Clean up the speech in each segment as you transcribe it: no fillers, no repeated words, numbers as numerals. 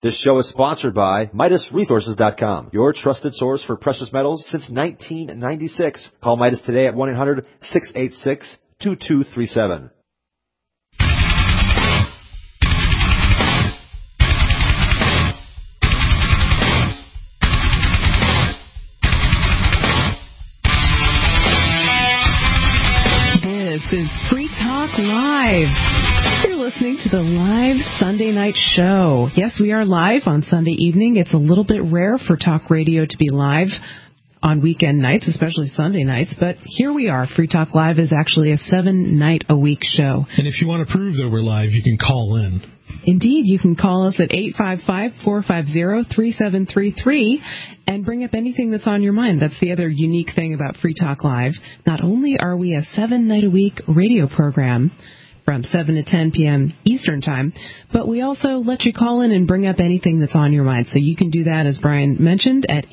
This show is sponsored by MidasResources.com, your trusted source for precious metals since 1996. Call Midas today at 1-800-686-2237. This is Free Talk Live. You're listening to the live Sunday night show. Yes, we are live on Sunday evening. It's a little bit rare for talk radio to be live on weekend nights, especially Sunday nights, but here we are. Free Talk Live is actually a 7-night-a-week show. And if you want to prove that we're live, you can call in. Indeed, you can call us at 855-450-3733 and bring up anything that's on your mind. That's the other unique thing about Free Talk Live. Not only are we a 7-night-a-week radio program from 7 to 10 p.m. Eastern Time, but we also let you call in and bring up anything that's on your mind. So you can do that, as Brian mentioned, at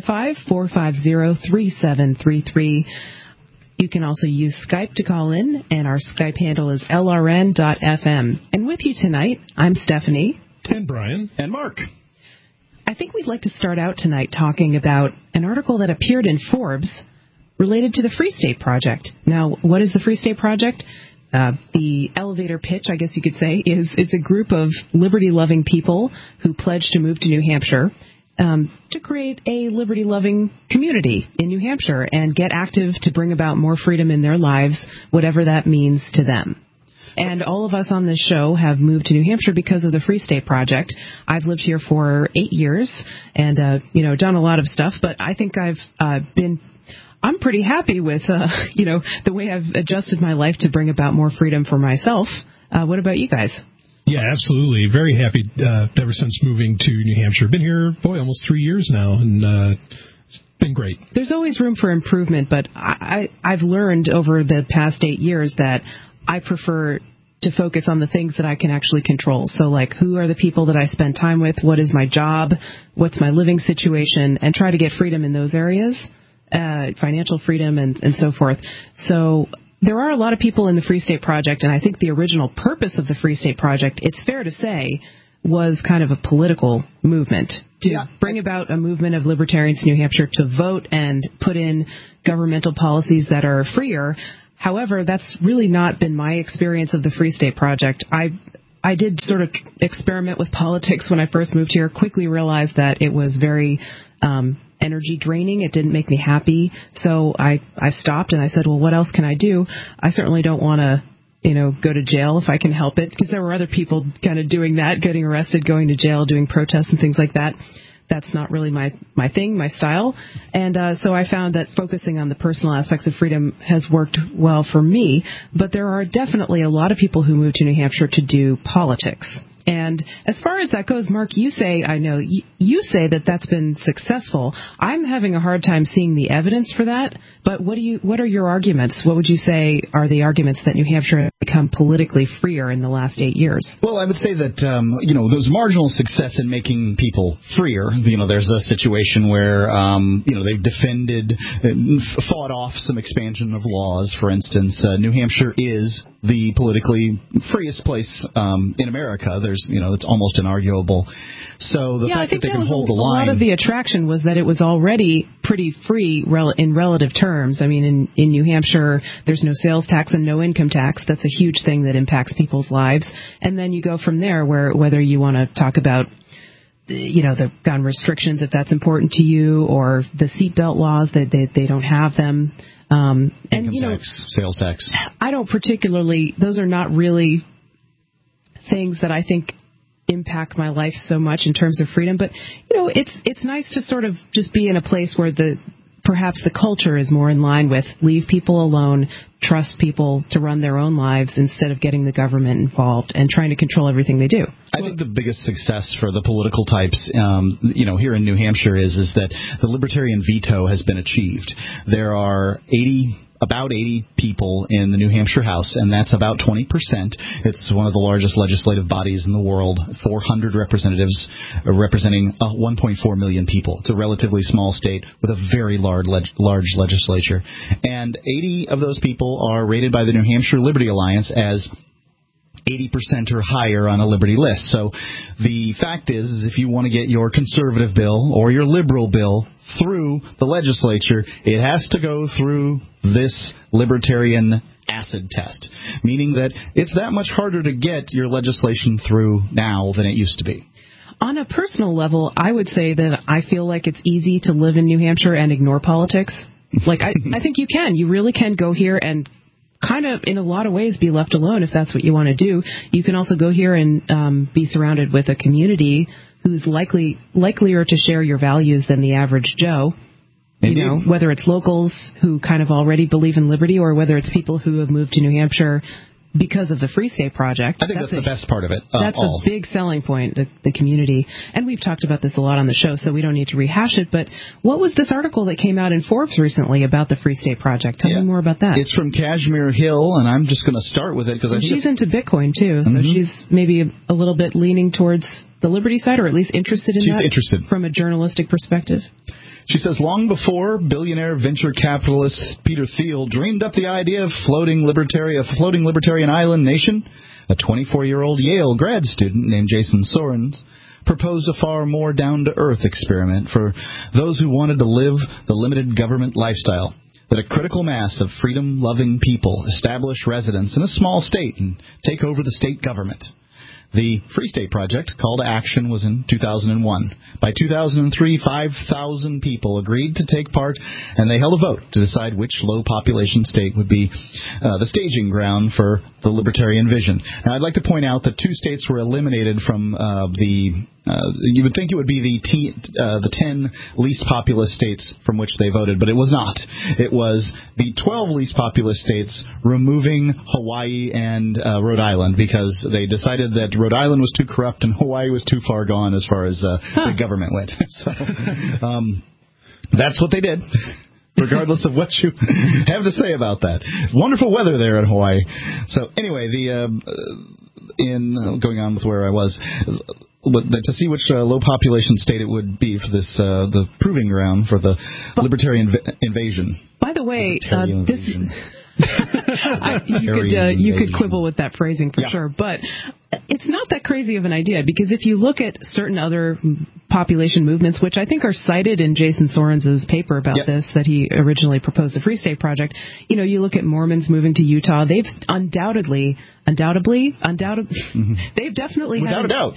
855-450-3733. You can also use Skype to call in, and our Skype handle is lrn.fm. And with you tonight, I'm Stephanie. And Brian. And Mark. I think we'd like to start out tonight talking about an article that appeared in Forbes related to the Free State Project. Now, what is the Free State Project? The elevator pitch, I guess you could say, is it's a group of liberty-loving people who pledge to move to New Hampshire to create a liberty-loving community in New Hampshire and get active to bring about more freedom in their lives, whatever that means to them. And all of us on this show have moved to New Hampshire because of the Free State Project. I've lived here for 8 years and, done a lot of stuff, but I think I'm pretty happy with, the way I've adjusted my life to bring about more freedom for myself. What about you guys? Yeah, absolutely. Very happy ever since moving to New Hampshire. Been here, almost 3 years now, and it's been great. There's always room for improvement, but I've learned over the past 8 years that I prefer to focus on the things that I can actually control. So, like, who are the people that I spend time with? What is my job? What's my living situation? And try to get freedom in those areas. Financial freedom and so forth. So there are a lot of people in the Free State Project, and I think the original purpose of the Free State Project, it's fair to say, was kind of a political movement to bring about a movement of libertarians in New Hampshire to vote and put in governmental policies that are freer. However, that's really not been my experience of the Free State Project. I did sort of experiment with politics when I first moved here, quickly realized that it was very energy draining. It didn't make me happy. So I stopped and I said, well, what else can I do? I certainly don't want to, go to jail if I can help it, because there were other people kind of doing that, getting arrested, going to jail, doing protests and things like that. That's not really my thing, my style. And so I found that focusing on the personal aspects of freedom has worked well for me. But there are definitely a lot of people who move to New Hampshire to do politics. And as far as that goes, Mark, you say that that's been successful. I'm having a hard time seeing the evidence for that. But what are your arguments? What would you say are the arguments that New Hampshire has become politically freer in the last 8 years? Well, I would say that, there's marginal success in making people freer. There's a situation where, they've fought off some expansion of laws. For instance, New Hampshire is the politically freest place in America. It's almost inarguable. So the fact that they can hold the line. A lot of the attraction was that it was already pretty free in relative terms. I mean, in New Hampshire, there's no sales tax and no income tax. That's a huge thing that impacts people's lives. And then you go from there, whether you want to talk about the gun restrictions, if that's important to you, or the seatbelt laws, that they don't have them. Income tax, sales tax. I don't particularly, those are not really things that I think impact my life so much in terms of freedom. But, it's nice to sort of just be in a place where perhaps the culture is more in line with leave people alone, trust people to run their own lives instead of getting the government involved and trying to control everything they do. I think the biggest success for the political types, here in New Hampshire is that the libertarian veto has been achieved. There are about 80 people in the New Hampshire House, and that's about 20%. It's one of the largest legislative bodies in the world, 400 representatives representing 1.4 million people. It's a relatively small state with a very large legislature. And 80 of those people are rated by the New Hampshire Liberty Alliance as 80% or higher on a Liberty list. So the fact is if you want to get your conservative bill or your liberal bill through the legislature, it has to go through this libertarian acid test, meaning that it's that much harder to get your legislation through now than it used to be. On a personal level, I would say that I feel like it's easy to live in New Hampshire and ignore politics. Like, I think you can. You really can go here and kind of, in a lot of ways, be left alone if that's what you want to do. You can also go here and be surrounded with a community who's likelier to share your values than the average Joe. Indeed. You know, whether it's locals who kind of already believe in liberty or whether it's people who have moved to New Hampshire because of the Free State Project. I think that's the best part of it. That's a big selling point, the community. And we've talked about this a lot on the show, so we don't need to rehash it. But what was this article that came out in Forbes recently about the Free State Project? Tell me more about that. It's from Kashmir Hill, and I'm just going to start with it because I think she's into Bitcoin, too. So she's maybe a little bit leaning towards the liberty side, or at least interested in that. She's interested. From a journalistic perspective. She says, long before billionaire venture capitalist Peter Thiel dreamed up the idea of a floating libertarian island nation, a 24-year-old Yale grad student named Jason Sorens proposed a far more down-to-earth experiment for those who wanted to live the limited government lifestyle, that a critical mass of freedom-loving people establish residence in a small state and take over the state government. The Free State Project call to action was in 2001. By 2003, 5,000 people agreed to take part, and they held a vote to decide which low-population state would be the staging ground for the libertarian vision. Now, I'd like to point out that 2 states were eliminated from you would think it would be the 10 least populous states from which they voted, but it was not. It was the 12 least populous states, removing Hawaii and Rhode Island, because they decided that Rhode Island was too corrupt and Hawaii was too far gone as far as the government went. So that's what they did, regardless of what you have to say about that. Wonderful weather there in Hawaii. So anyway, going on with where I was, to see which low population state it would be for this the proving ground for the libertarian invasion. By the way, you could quibble with that phrasing for sure, but it's not that crazy of an idea, because if you look at certain other population movements, which I think are cited in Jason Sorens' paper about this, that he originally proposed the Free State Project, you look at Mormons moving to Utah. They've undoubtedly, they've definitely without a doubt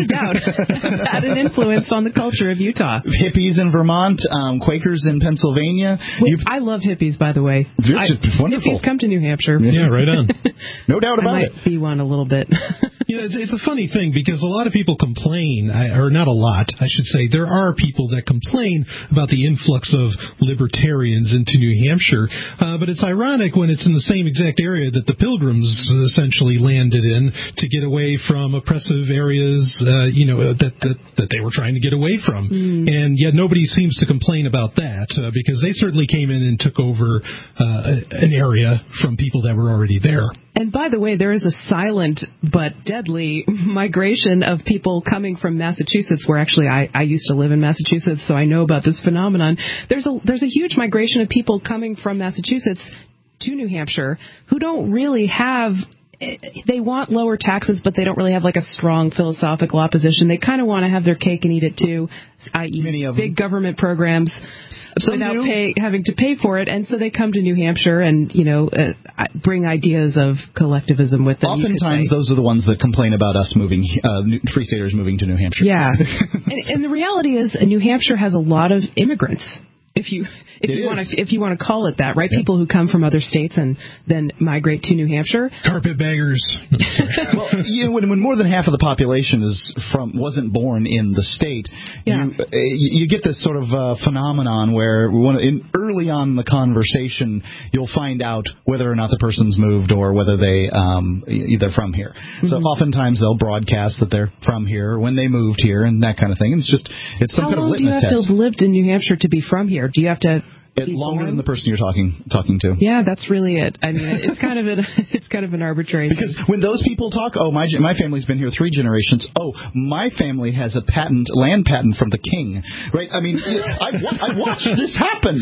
had an influence on the culture of Utah. Hippies in Vermont, Quakers in Pennsylvania. I love hippies, by the way. Wonderful. Hippies come to New Hampshire. Yeah, right on. No doubt about it. I might be one a little bit. It's a funny thing, because a lot of people complain, or not a lot, I should say. There are people that complain about the influx of libertarians into New Hampshire, but it's ironic when it's in the same exact area that the Pilgrims essentially landed in to get away from oppressive areas, that they were trying to get away from. And yet nobody seems to complain about that, because they certainly came in and took over an area from people that were already there. And by the way, there is a silent but deadly migration of people coming from Massachusetts, where actually I used to live in Massachusetts, so I know about this phenomenon. There's a huge migration of people coming from Massachusetts to New Hampshire who don't really have... They want lower taxes, but they don't really have like a strong philosophical opposition. They kind of want to have their cake and eat it too, i.e. big government programs without having to pay for it. And so they come to New Hampshire and, bring ideas of collectivism with them. Oftentimes those are the ones that complain about us moving, Free Staters moving to New Hampshire. Yeah. and the reality is New Hampshire has a lot of immigrants. If you want to call it that, right? Yep. People who come from other states and then migrate to New Hampshire. Carpetbaggers. Well, when more than half of the population wasn't born in the state, you get this sort of phenomenon where early on in the conversation, you'll find out whether or not the person's moved or whether they're from here. Mm-hmm. So oftentimes they'll broadcast that they're from here, when they moved here, and that kind of thing. It's some kind of litmus test. How long do you have to have lived in New Hampshire to be from here? Do you have to Longer than the person you're talking to. Yeah, that's really it. I mean, it's kind of an arbitrary thing. Because when those people talk, my family's been here 3 generations. Oh, my family has a land patent from the king, right? I mean, I watched this happen.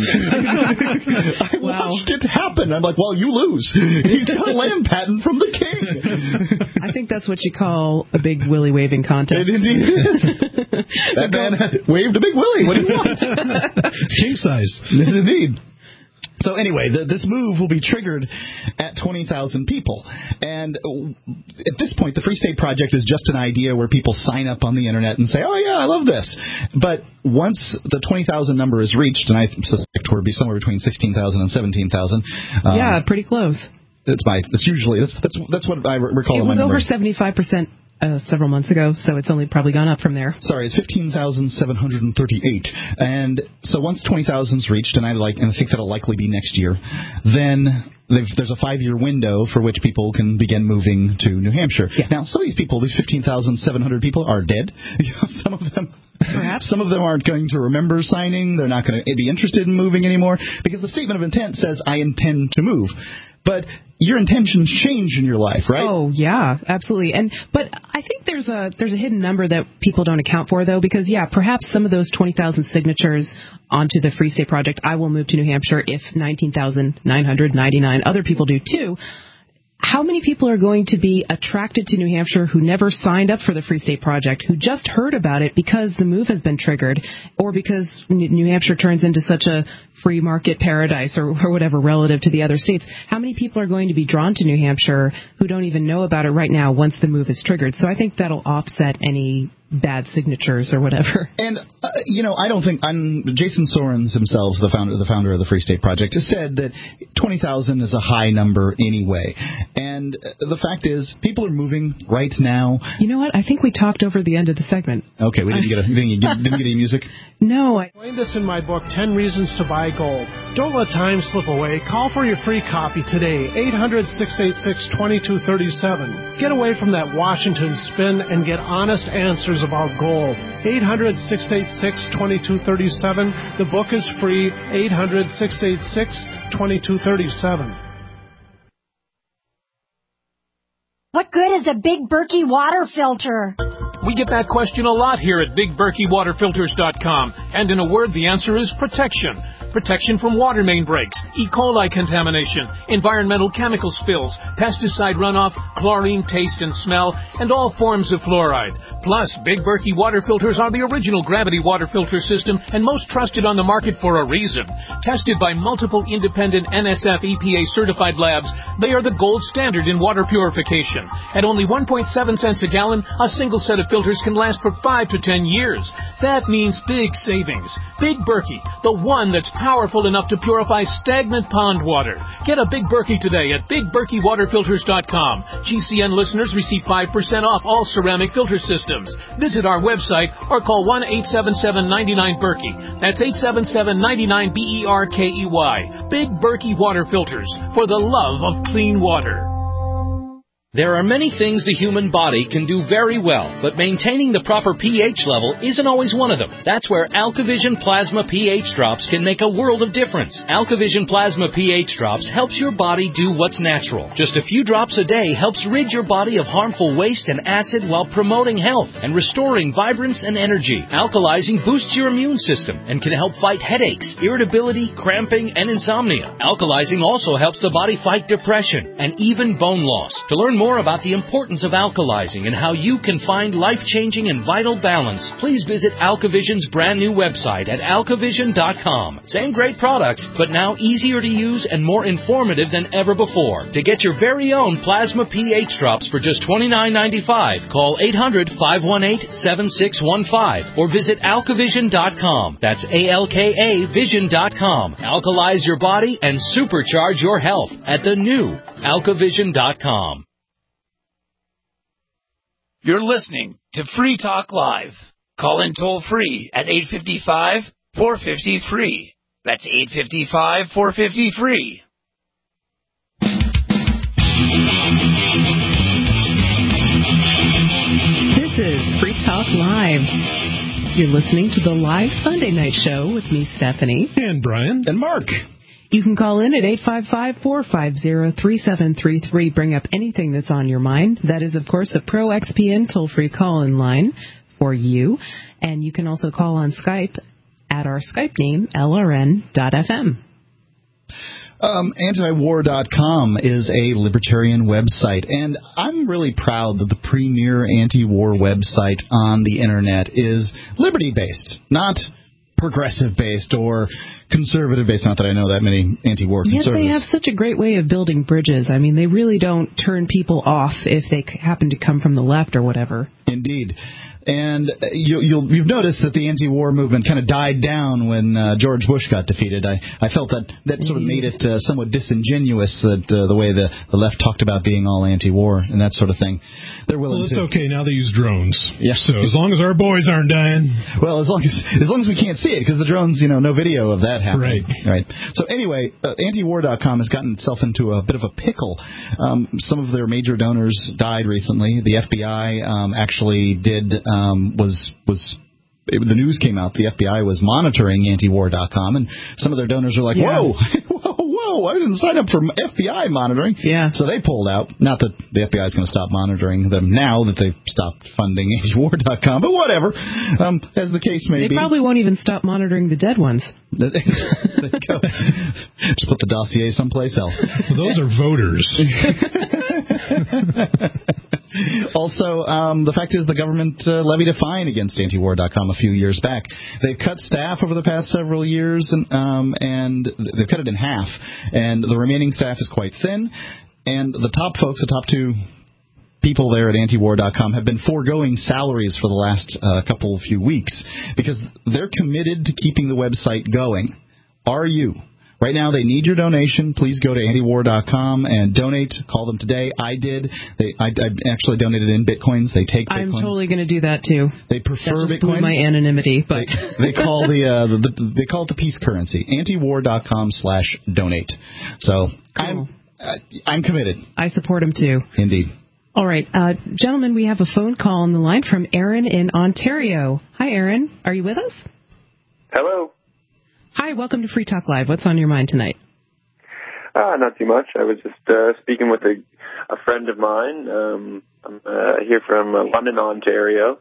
I watched it happen. I'm like, well, you lose. He's got a land patent from the king. I think that's what you call a big willy waving contest. It indeed is. That man waved a big willy. What do you want? King size. Indeed. So anyway, this move will be triggered at 20,000 people. And at this point, the Free State Project is just an idea where people sign up on the Internet and say, oh, yeah, I love this. But once the 20,000 number is reached, and I suspect we'll be somewhere between 16,000 and 17,000. Yeah, pretty close. That's what I recall. It was over 75% several months ago, so it's only probably gone up from there. Sorry, it's 15,738. And so once 20,000 is reached, and I think that'll likely be next year, then there's a 5-year window for which people can begin moving to New Hampshire. Yeah. Now, some of these people, these 15,700 people, are dead. Some of them. Perhaps some of them aren't going to remember signing. They're not going to be interested in moving anymore because the statement of intent says, I intend to move. But your intentions change in your life, right? Oh, yeah, absolutely. But I think there's a hidden number that people don't account for, though, because, yeah, perhaps some of those 20,000 signatures onto the Free State Project, I will move to New Hampshire, if 19,999 other people do, too. How many people are going to be attracted to New Hampshire who never signed up for the Free State Project, who just heard about it because the move has been triggered, or because New Hampshire turns into such a free market paradise or whatever relative to the other states? How many people are going to be drawn to New Hampshire who don't even know about it right now once the move is triggered? So I think that'll offset any bad signatures or whatever. And, I don't think Jason Sorens himself, the founder of the Free State Project, has said that 20,000 is a high number anyway. And the fact is, people are moving right now. You know what? I think we talked over the end of the segment. Okay, we didn't get any music? No. I explained this in my book, 10 Reasons to Buy Gold. Don't let time slip away. Call for your free copy today, 800-686-2237. Get away from that Washington spin and get honest answers about gold. 800-686-2237. The book is free, 800-686-2237. What good is a Big Berkey water filter? We get that question a lot here at BigBerkeyWaterFilters.com. And in a word, the answer is protection. Protection from water main breaks, E. coli contamination, environmental chemical spills, pesticide runoff, chlorine taste and smell, and all forms of fluoride. Plus, Big Berkey water filters are the original gravity water filter system and most trusted on the market for a reason. Tested by multiple independent NSF EPA certified labs, they are the gold standard in water purification. At only 1.7 cents a gallon, a single set of filters can last for 5 to 10 years. That means big savings. Big Berkey, the one that's powerful enough to purify stagnant pond water. Get a Big Berkey today at BigBerkeyWaterFilters.com. GCN listeners receive 5% off all ceramic filter systems. Visit our website or call 1-877-99-BERKEY. That's 877-99-BERKEY. Big Berkey Water Filters, for the love of clean water. There are many things the human body can do very well, but maintaining the proper pH level isn't always one of them. That's where AlkaVision Plasma pH Drops can make a world of difference. AlkaVision Plasma pH Drops helps your body do what's natural. Just a few drops a day helps rid your body of harmful waste and acid while promoting health and restoring vibrance and energy. Alkalizing boosts your immune system and can help fight headaches, irritability, cramping, and insomnia. Alkalizing also helps the body fight depression and even bone loss. To learn more about the importance of alkalizing and how you can find life-changing and vital balance, please visit AlkaVision's brand new website at alkavision.com. Same great products, but now easier to use and more informative than ever before. To get your very own Plasma pH Drops for just $29.95, call 800-518-7615 or visit alkavision.com. That's ALKAvision.com. Alkalize your body and supercharge your health at the new alkavision.com. You're listening to Free Talk Live. Call in toll-free at 855-450-FREE. That's 855-450-FREE. This is Free Talk Live. You're listening to the live Sunday night show with me, Stephanie. And Brian. And Mark. You can call in at 855-450-3733. Bring up anything that's on your mind. That is, of course, the Pro XPN toll-free call-in line for you. And you can also call on Skype at our Skype name, LRN.FM. Antiwar.com is a libertarian website, and I'm really proud that the premier anti-war website on the Internet is liberty-based, not progressive-based or conservative-based. Not that I know that many anti-war conservatives. Yes, they have such a great way of building bridges. I mean, they really don't turn people off if they happen to come from the left or whatever. Indeed. And you've noticed that the anti-war movement kind of died down when George Bush got defeated. I felt that sort of made it somewhat disingenuous, that the way the left talked about being all anti-war and that sort of thing. They're willing it's okay. Now they use drones. Yeah. So as long as our boys aren't dying. Well, as long as we can't see it, because the drones, no video of that happening. Right. So anyway, antiwar.com has gotten itself into a bit of a pickle. Some of their major donors died recently. The FBI actually did. The news came out, the FBI was monitoring antiwar.com, and some of their donors are like, whoa, I didn't sign up for FBI monitoring. Yeah. So they pulled out. Not that the FBI is going to stop monitoring them now that they've stopped funding antiwar.com, but whatever, as the case may be. They probably won't even stop monitoring the dead ones. There you go. Just put the dossier someplace else. Well, those are voters. Also, the fact is the government levied a fine against antiwar.com a few years back. They've cut staff over the past several years, and they've cut it in half. And the remaining staff is quite thin. And the top folks, the top two people there at antiwar.com have been foregoing salaries for the last few weeks because they're committed to keeping the website going. Are you? Right now, they need your donation. Please go to antiwar.com and donate. Call them today. I did. I actually donated in Bitcoins. They take Bitcoins. I'm totally going to do that, too. They prefer that just Bitcoins. My anonymity. But they call they call it the peace currency. Antiwar.com/donate. So cool. I'm committed. I support them, too. Indeed. All right. Gentlemen, we have a phone call on the line from Aaron in Ontario. Hi, Aaron. Are you with us? Hello. Hi, welcome to Free Talk Live. What's on your mind tonight? Not too much. I was just speaking with a friend of mine. I'm here from London, Ontario,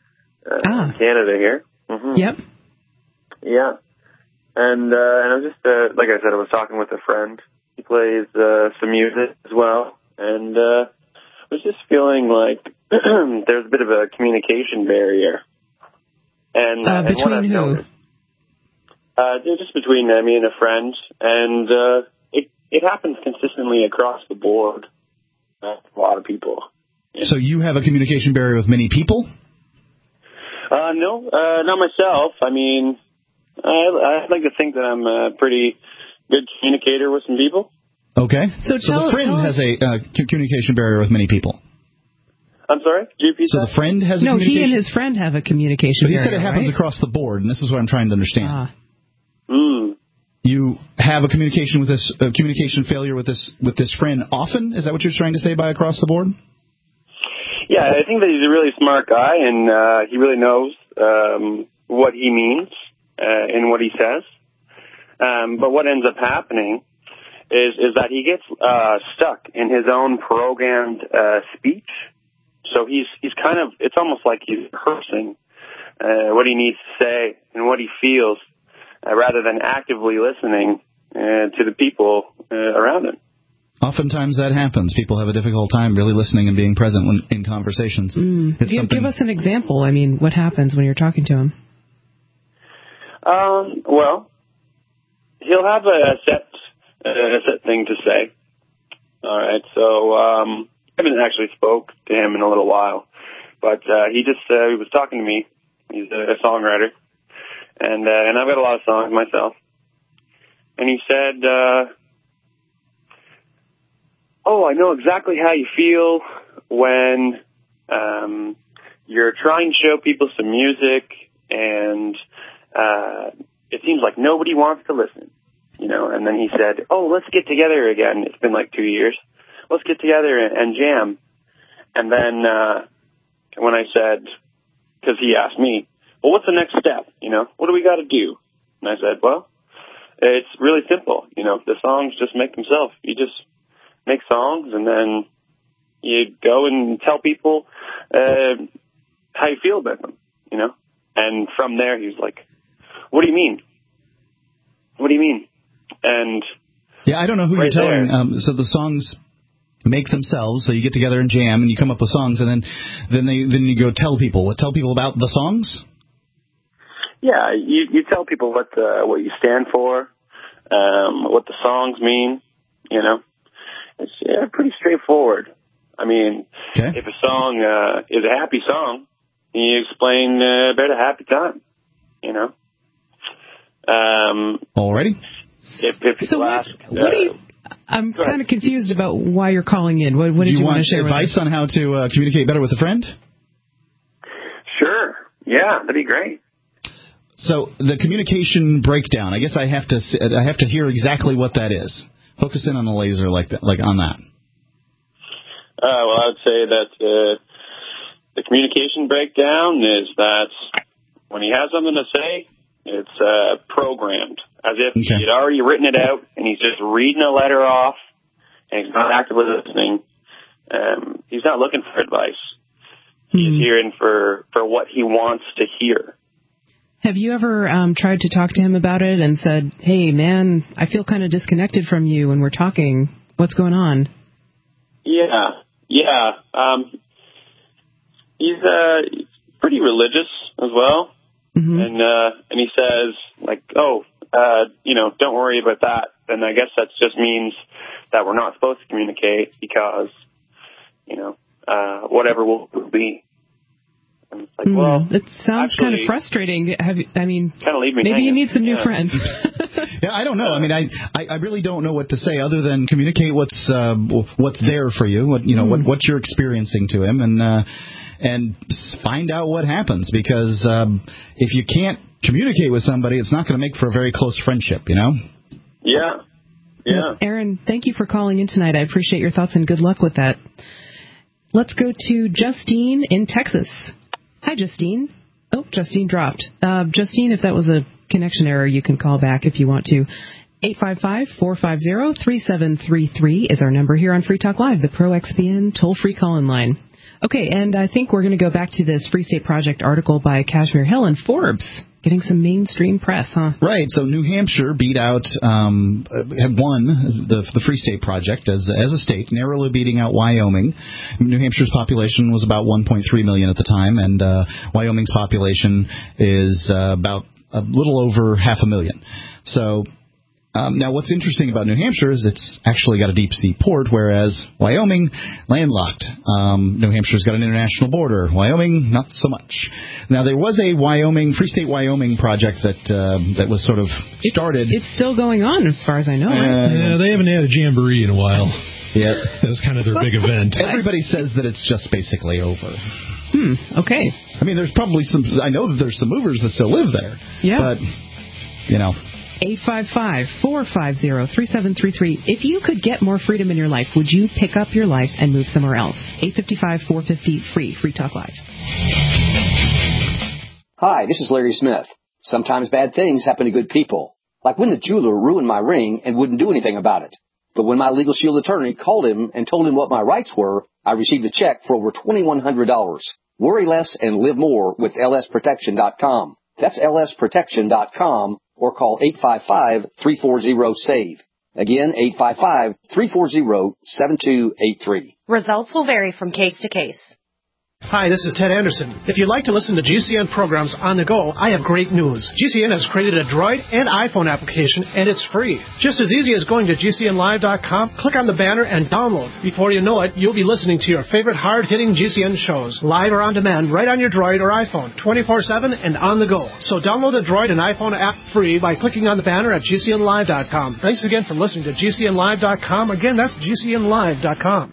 Canada here. Mm-hmm. Yep. Yeah. And I was just, like I said, I was talking with a friend. He plays some music as well. And I was just feeling like there's a bit of a communication barrier. And between who? Just between me and a friend, and it happens consistently across the board. A lot of people. Yeah. So you have a communication barrier with many people? No, not myself. I mean, I like to think that I'm a pretty good communicator with some people. Okay. So the friend has a communication barrier with many people. I'm sorry? Could you repeat that? So the friend has a communication... No, he and his friend have a communication barrier, But he said it happens across the board, and this is what I'm trying to understand. You have a communication failure with this friend often? Is that what you're trying to say by across the board? Yeah, I think that he's a really smart guy, and he really knows what he means in what he says. But what ends up happening is that he gets stuck in his own programmed speech. So he's kind of, it's almost like he's rehearsing what he needs to say and what he feels. Rather than actively listening to the people around him. Oftentimes that happens. People have a difficult time really listening and being present when in conversations. Give us an example. I mean, what happens when you're talking to him? Well, he'll have a set thing to say. All right, so I haven't actually spoke to him in a little while, but he was talking to me. He's a songwriter. And I've got a lot of songs myself. And he said, I know exactly how you feel when you're trying to show people some music and it seems like nobody wants to listen. And then he said, let's get together again. It's been like 2 years. Let's get together and jam. And then when I said, because he asked me, well, what's the next step? What do we got to do? And I said, well, it's really simple. The songs just make themselves. You just make songs, and then you go and tell people how you feel about them, And from there, he was like, what do you mean? What do you mean? And yeah, I don't know who you're telling. So the songs make themselves. So you get together and jam, and you come up with songs, and then you go tell people. Tell people about the songs. Yeah, you tell people what you stand for, what the songs mean. It's pretty straightforward. I mean, if a song is a happy song, you explain about a happy time. Alrighty. If people ask, I'm kind of confused about why you're calling in. What did you want to share? Do you want advice on how to communicate better with a friend? Sure. Yeah, that'd be great. So the communication breakdown. I guess I have to hear exactly what that is. Focus in on the laser like on that. Well, I would say that the communication breakdown is that when he has something to say, it's programmed, as if he had already written it out, and he's just reading a letter off, and he's not actively listening. He's not looking for advice. He's hearing for what he wants to hear. Have you ever tried to talk to him about it and said, hey, man, I feel kind of disconnected from you when we're talking. What's going on? Yeah. He's pretty religious as well. Mm-hmm. And he says, like, don't worry about that. And I guess that just means that we're not supposed to communicate because, whatever will be. And it's like, well, it sounds kind of frustrating. Kind of leave me maybe hanging. you need some new friends. Yeah, I don't know. I mean, I really don't know what to say other than communicate what's there for you, what you're experiencing to him, and find out what happens. Because if you can't communicate with somebody, it's not going to make for a very close friendship, Yeah. Well, Aaron, thank you for calling in tonight. I appreciate your thoughts and good luck with that. Let's go to Justine in Texas. Hi, Justine. Oh, Justine dropped. Justine, if that was a connection error, you can call back if you want to. 855-450-3733 is our number here on Free Talk Live, the Pro XPN toll-free call-in line. Okay, and I think we're going to go back to this Free State Project article by Kashmir Hill and Forbes. Getting some mainstream press, huh? Right. So New Hampshire had won the Free State Project as a state, narrowly beating out Wyoming. New Hampshire's population was about 1.3 million at the time, and Wyoming's population is about a little over 500,000. So now what's interesting about New Hampshire is it's actually got a deep sea port, whereas Wyoming, landlocked. New Hampshire's got an international border. Wyoming, not so much. Now, there was a Free State Wyoming project that was sort of started. It's still going on as far as I know. Yeah, they haven't had a jamboree in a while. Yeah. That was kind of their big event. Everybody says that it's just basically over. Okay. I mean, there's probably I know that there's some movers that still live there. Yeah. But, 855-450-3733. If you could get more freedom in your life, would you pick up your life and move somewhere else? 855-450-FREE. Free Talk Live. Hi, this is Larry Smith. Sometimes bad things happen to good people. Like when the jeweler ruined my ring and wouldn't do anything about it. But when my Legal Shield attorney called him and told him what my rights were, I received a check for over $2,100. Worry less and live more with lsprotection.com. That's lsprotection.com. Or call 855-340-SAVE. Again, 855-340-7283. Results will vary from case to case. Hi, this is Ted Anderson. If you'd like to listen to GCN programs on the go, I have great news. GCN has created a Droid and iPhone application, and it's free. Just as easy as going to GCNlive.com, click on the banner, and download. Before you know it, you'll be listening to your favorite hard-hitting GCN shows, live or on demand, right on your Droid or iPhone, 24/7 and on the go. So download the Droid and iPhone app free by clicking on the banner at GCNlive.com. Thanks again for listening to GCNlive.com. Again, that's GCNlive.com.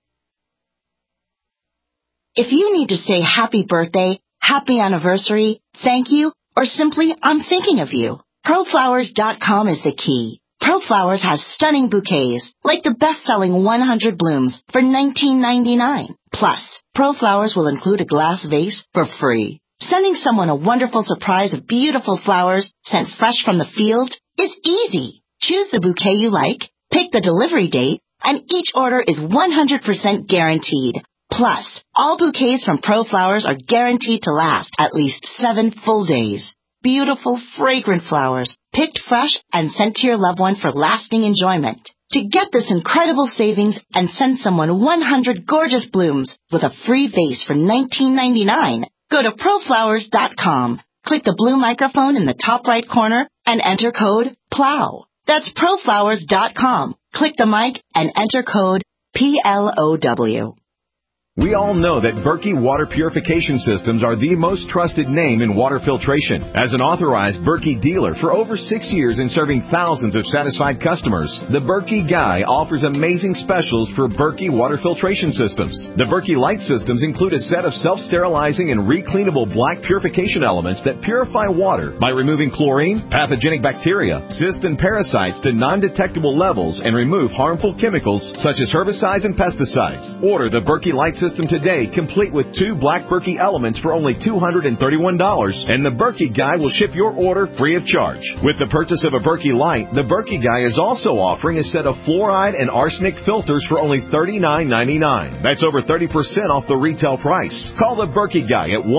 If you need to say happy birthday, happy anniversary, thank you, or simply I'm thinking of you, ProFlowers.com is the key. ProFlowers has stunning bouquets, like the best-selling 100 blooms for $19.99. Plus, ProFlowers will include a glass vase for free. Sending someone a wonderful surprise of beautiful flowers sent fresh from the field is easy. Choose the bouquet you like, pick the delivery date, and each order is 100% guaranteed. Plus, all bouquets from ProFlowers are guaranteed to last at least 7 full days. Beautiful, fragrant flowers, picked fresh and sent to your loved one for lasting enjoyment. To get this incredible savings and send someone 100 gorgeous blooms with a free vase for $19.99, go to proflowers.com, click the blue microphone in the top right corner, and enter code PLOW. That's proflowers.com. Click the mic and enter code PLOW. We all know that Berkey Water Purification Systems are the most trusted name in water filtration. As an authorized Berkey dealer for over 6 years and serving thousands of satisfied customers, the Berkey Guy offers amazing specials for Berkey Water Filtration Systems. The Berkey Light Systems include a set of self-sterilizing and recleanable black purification elements that purify water by removing chlorine, pathogenic bacteria, cysts, and parasites to non-detectable levels and remove harmful chemicals such as herbicides and pesticides. Order the Berkey Light System today, complete with 2 black Berkey elements for only $231, and the Berkey Guy will ship your order free of charge. With the purchase of a Berkey Light, the Berkey Guy is also offering a set of fluoride and arsenic filters for only $39.99. That's over 30% off the retail price. Call the Berkey Guy at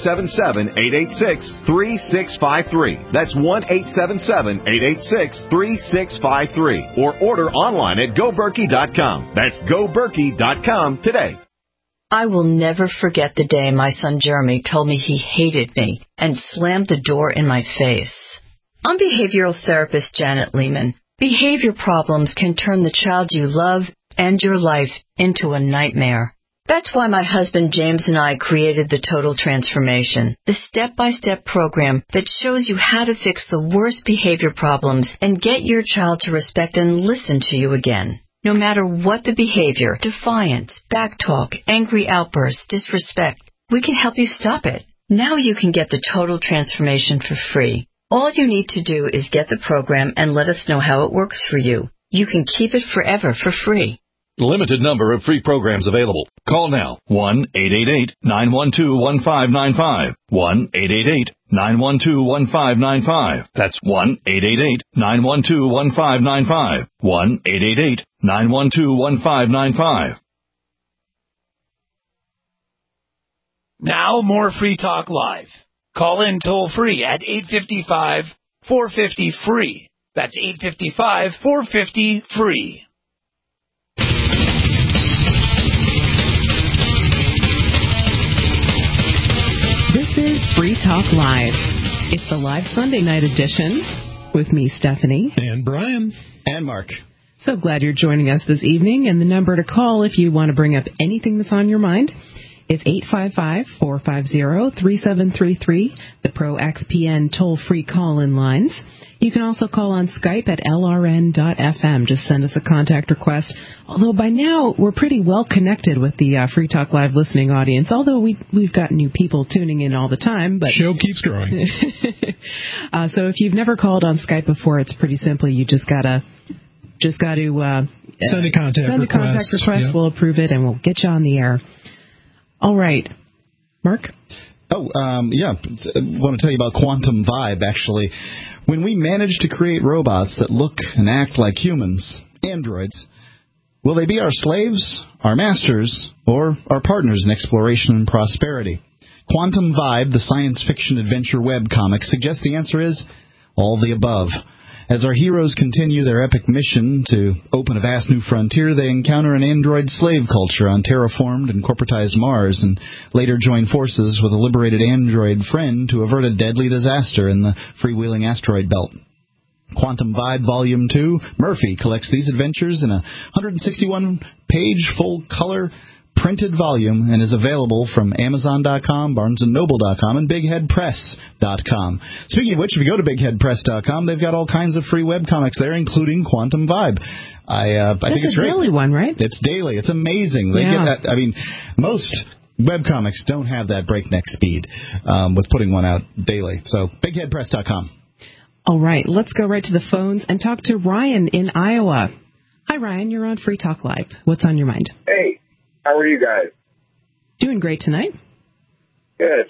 1-877-886-3653. That's 1-877-886-3653. Or order online at GoBerkey.com. That's GoBerkey.com today. I will never forget the day my son Jeremy told me he hated me and slammed the door in my face. I'm behavioral therapist Janet Lehman. Behavior problems can turn the child you love and your life into a nightmare. That's why my husband James and I created the Total Transformation, the step-by-step program that shows you how to fix the worst behavior problems and get your child to respect and listen to you again. No matter what the behavior, defiance, backtalk, angry outbursts, disrespect, we can help you stop it. Now you can get the Total Transformation for free. All you need to do is get the program and let us know how it works for you. You can keep it forever for free. Limited number of free programs available. Call now. 1-888-912-1595. 1-888-912-1595. That's 1-888-912-1595. 1-888-912-1595. Now more Free Talk Live. Call in toll free at 855-450-FREE. That's 855-450-FREE. This is Free Talk Live. It's the live Sunday night edition with me, Stephanie. And Brian. And Mark. So glad you're joining us this evening. And the number to call if you want to bring up anything that's on your mind is 855-450-3733, the Pro XPN toll-free call-in lines. You can also call on Skype at lrn.fm. Just send us a contact request. Although by now we're pretty well connected with the Free Talk Live listening audience, although we've got new people tuning in all the time. But show keeps growing. So if you've never called on Skype before, it's pretty simple. You just got to send a contact request. Yep. We'll approve it, and we'll get you on the air. All right. Mark? I want to tell you about Quantum Vibe, actually. When we manage to create robots that look and act like humans, androids, will they be our slaves, our masters, or our partners in exploration and prosperity? Quantum Vibe, the science fiction adventure webcomic, suggests the answer is all the above. As our heroes continue their epic mission to open a vast new frontier, they encounter an android slave culture on terraformed and corporatized Mars, and later join forces with a liberated android friend to avert a deadly disaster in the freewheeling asteroid belt. Quantum Vibe Volume 2, Murphy collects these adventures in a 161-page full-color printed volume and is available from Amazon.com, BarnesandNoble.com, and BigHeadPress.com. Speaking of which, if you go to BigHeadPress.com, they've got all kinds of free webcomics there, including Quantum Vibe. I think it's great. It's a daily one, right? It's daily. It's amazing. They get that. I mean, most webcomics don't have that breakneck speed with putting one out daily. So, BigHeadPress.com. All right, let's go right to the phones and talk to Ryan in Iowa. Hi, Ryan. You're on Free Talk Live. What's on your mind? Hey. How are you guys? Doing great tonight. Good.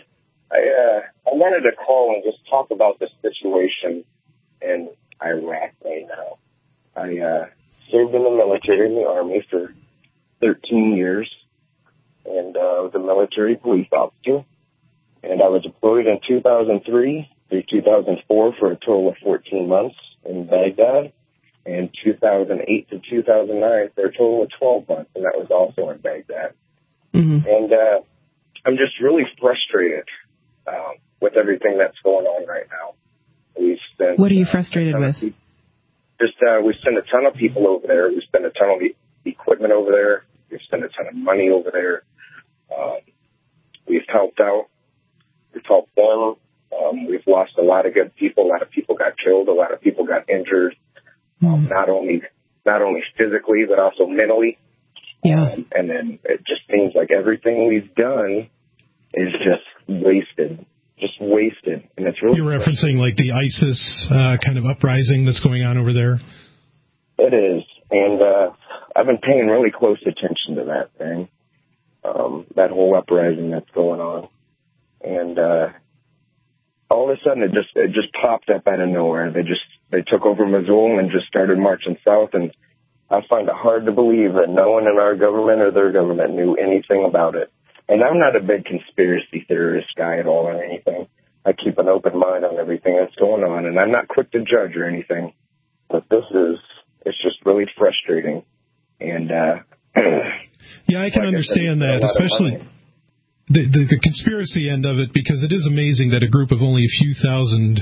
I wanted to call and just talk about the situation in Iraq right now. I served in the military, in the Army, for 13 years, and was a military police officer. And I was deployed in 2003 through 2004 for a total of 14 months in Baghdad. And 2008 to 2009 for a total of 12 months, and that was also in Baghdad. Mm-hmm. And I'm just really frustrated with everything that's going on right now. What are you frustrated with? We send a ton of people over there. We spend a ton of equipment over there. We spend a ton of money over there. We've helped out. We've helped them. We've lost a lot of good people. A lot of people got killed. A lot of people got injured. Not only physically, but also mentally. Yeah. And then it just seems like everything we've done is just wasted. And it's really... You're referencing like the ISIS kind of uprising that's going on over there? It is. And I've been paying really close attention to that thing, that whole uprising that's going on. And all of a sudden it just popped up out of nowhere. They took over Mosul and just started marching south, and I find it hard to believe that no one in our government or their government knew anything about it. And I'm not a big conspiracy theorist guy at all or anything. I keep an open mind on everything that's going on, and I'm not quick to judge or anything. But it's just really frustrating. And yeah, I can understand that, especially the conspiracy end of it, because it is amazing that a group of only a few thousand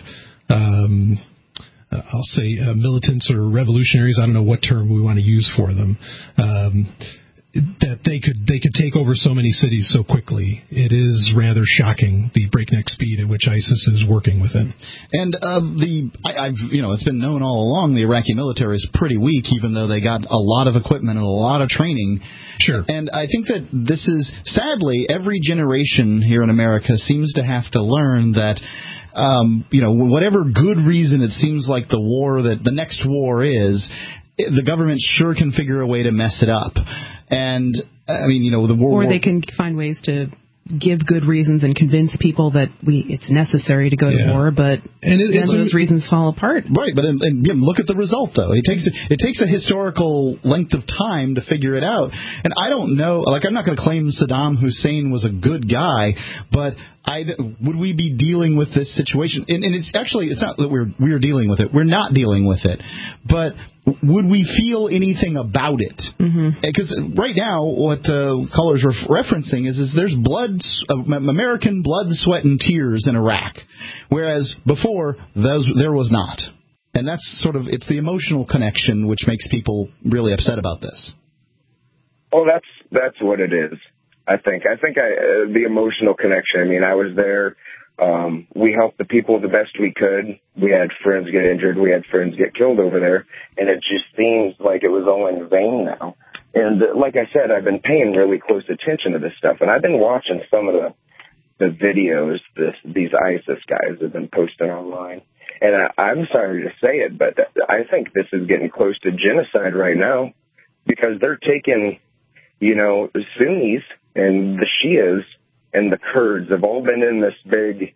I'll say militants or revolutionaries, I don't know what term we want to use for them, that they could take over so many cities so quickly. It is rather shocking, the breakneck speed at which ISIS is working with it. And it's been known all along the Iraqi military is pretty weak, even though they got a lot of equipment and a lot of training. Sure. And I think that this is, sadly, every generation here in America seems to have to learn that whatever good reason it seems like the next war is, the government sure can figure a way to mess it up. And, I mean, the war... Or they can find ways to give good reasons and convince people that it's necessary to go to war, but then those reasons fall apart. Right, but and look at the result, though. It takes a historical length of time to figure it out. And I don't know, I'm not going to claim Saddam Hussein was a good guy, but would we be dealing with this situation? And it's not that we're dealing with it. We're not dealing with it. But would we feel anything about it? Because right now, what callers are referencing is there's American blood, sweat, and tears in Iraq, whereas before there was not. And that's it's the emotional connection which makes people really upset about this. Oh, that's what it is. I think the emotional connection. I mean, I was there. We helped the people the best we could. We had friends get injured. We had friends get killed over there. And it just seems like it was all in vain now. And like I said, I've been paying really close attention to this stuff. And I've been watching some of the videos these ISIS guys have been posting online. And I'm sorry to say it, but I think this is getting close to genocide right now, because they're taking, the Sunnis and the Shias and the Kurds have all been in this big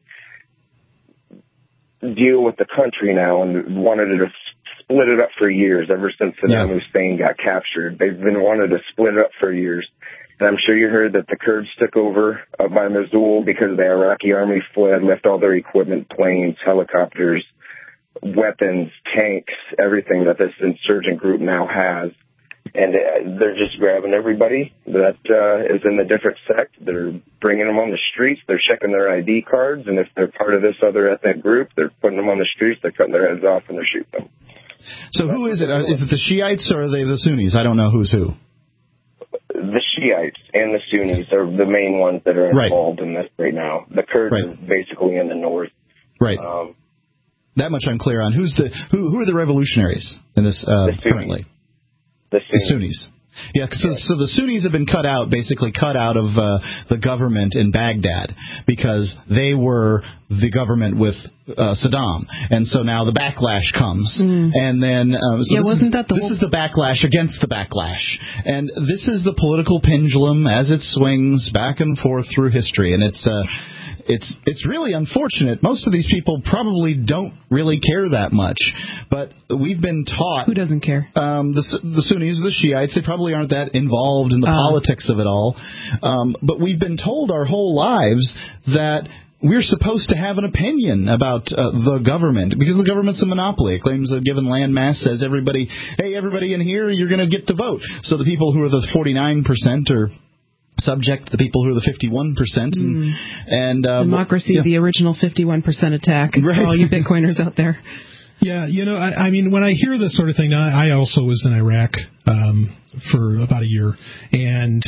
deal with the country now and wanted to split it up for years, ever since Saddam Hussein got captured. They've been wanting to split it up for years. And I'm sure you heard that the Kurds took over by Mosul because the Iraqi army fled, left all their equipment, planes, helicopters, weapons, tanks, everything that this insurgent group now has. And they're just grabbing everybody that is in the different sect. They're bringing them on the streets. They're checking their ID cards. And if they're part of this other ethnic group, they're putting them on the streets. They're cutting their heads off and they're shooting them. So who is it? Is it the Shiites or are they the Sunnis? I don't know who's who. The Shiites and the Sunnis are the main ones that are involved in this right now. The Kurds are basically in the north. Right. That much I'm clear on. Who are the revolutionaries in this currently? The Sunnis. Yeah, so the Sunnis have been cut out of the government in Baghdad because they were the government with Saddam, and so now the backlash comes, and then this is the backlash against the backlash, and this is the political pendulum as it swings back and forth through history, and it's it's really unfortunate. Most of these people probably don't really care that much, but we've been taught. Who doesn't care? The Sunnis, the Shiites, they probably aren't that involved in the politics of it all. But we've been told our whole lives that we're supposed to have an opinion about the government because the government's a monopoly. It claims a given land mass, says everybody in here, you're going to get to vote. So the people who are the 49% are subject to the people who are the 51%. And democracy, the original 51% attack. Right. All you Bitcoiners out there. Yeah, I mean, when I hear this sort of thing, I also was in Iraq for about a year, and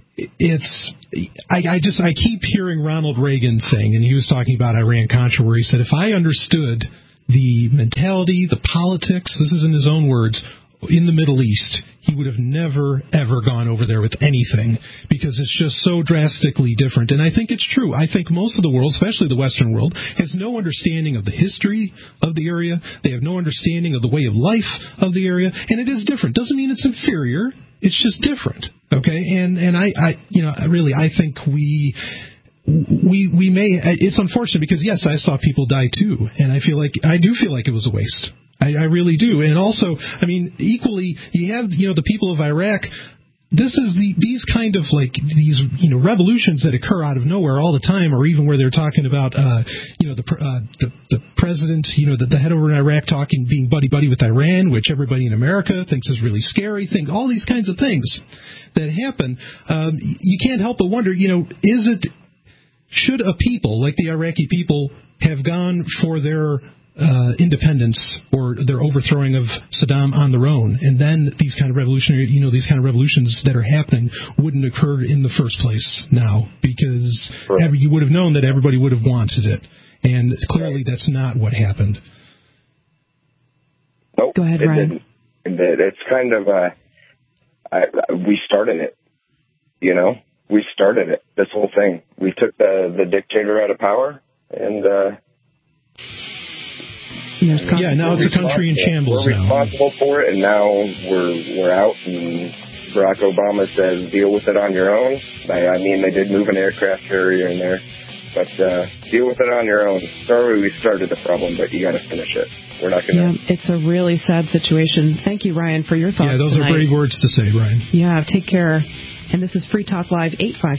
I keep hearing Ronald Reagan saying, and he was talking about Iran-Contra, where he said, if I understood the mentality, the politics, this is in his own words, in the Middle East, he would have never, ever gone over there with anything because it's just so drastically different. And I think it's true. I think most of the world, especially the Western world, has no understanding of the history of the area. They have no understanding of the way of life of the area. And it is different. Doesn't mean it's inferior. It's just different. Okay? And I think we may, it's unfortunate because, yes, I saw people die too. And I do feel like it was a waste. I really do. And also, I mean, equally, you have, the people of Iraq. This is these kind of like these, revolutions that occur out of nowhere all the time, or even where they're talking about, the president, the head over in Iraq being buddy-buddy with Iran, which everybody in America thinks is really scary. All these kinds of things that happen. You can't help but wonder, should a people like the Iraqi people have gone for their independence or their overthrowing of Saddam on their own, and then these kind of revolutions that are happening wouldn't occur in the first place now, because you would have known that everybody would have wanted it, and clearly that's not what happened. Nope. Go ahead, Ryan. It's kind of we started it. We started it. This whole thing. We took the dictator out of power, and. Now it's a country in shambles. We're responsible for it, and now we're out. And Barack Obama says, "Deal with it on your own." I mean, they did move an aircraft carrier in there, but deal with it on your own. Sorry, we started the problem, but you got to finish it. We're not going to. Yeah, it's a really sad situation. Thank you, Ryan, for your thoughts. Yeah, those tonight. are brave words to say, Ryan. Yeah, take care. And this is Free Talk Live,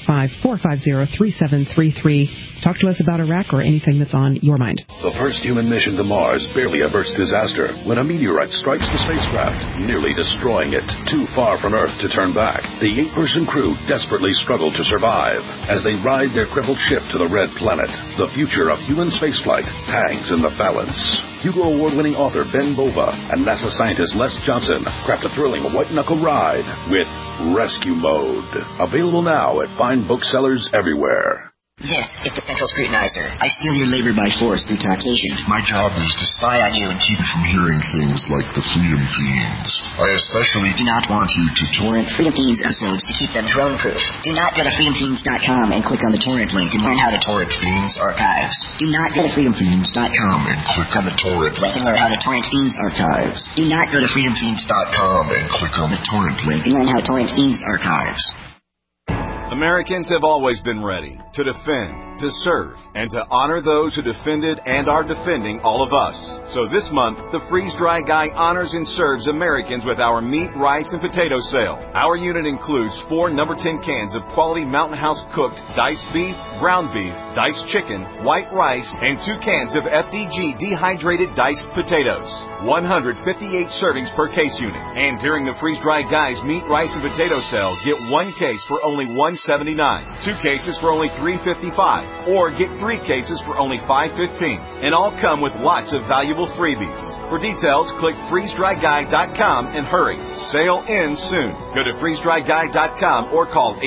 855-450-3733. Talk to us about Iraq or anything that's on your mind. The first human mission to Mars barely averts disaster when a meteorite strikes the spacecraft, nearly destroying it, too far from Earth to turn back. The 8-person crew desperately struggle to survive as they ride their crippled ship to the Red Planet. The future of human spaceflight hangs in the balance. Hugo Award-winning author Ben Bova and NASA scientist Les Johnson craft a thrilling white-knuckle ride with Rescue Mode. Available now at fine booksellers everywhere. This is the Central Scrutinizer. I steal your labor by force through taxation. My job is to spy on you and keep you from hearing things like the Freedom Fiends. I especially do not want you to torrent Freedom Fiends episodes to keep them drone-proof. Do not go to freedomfiends.com and click on the torrent link and learn how to torrent Fiends archives. Do not go to freedomfiends.com and click on the torrent link and learn how to torrent Fiends archives. Do not go to freedomfiends.com and click on the torrent link and learn how to torrent Fiends archives. Americans have always been ready to defend, to serve, and to honor those who defended and are defending all of us. So this month, the Freeze Dry Guy honors and serves Americans with our meat, rice, and potato sale. Our unit includes 4 No. 10 cans of quality Mountain House cooked diced beef, ground beef, diced chicken, white rice, and 2 cans of FDG dehydrated diced potatoes. 158 servings per case unit. And during the Freeze Dry Guy's meat, rice, and potato sale, get 1 case for only $1.79, 2 cases for only $3.55, or get 3 cases for only $5.15. And all come with lots of valuable freebies. For details, click freezedryguy.com and hurry. Sale ends soon. Go to freezedryguy.com or call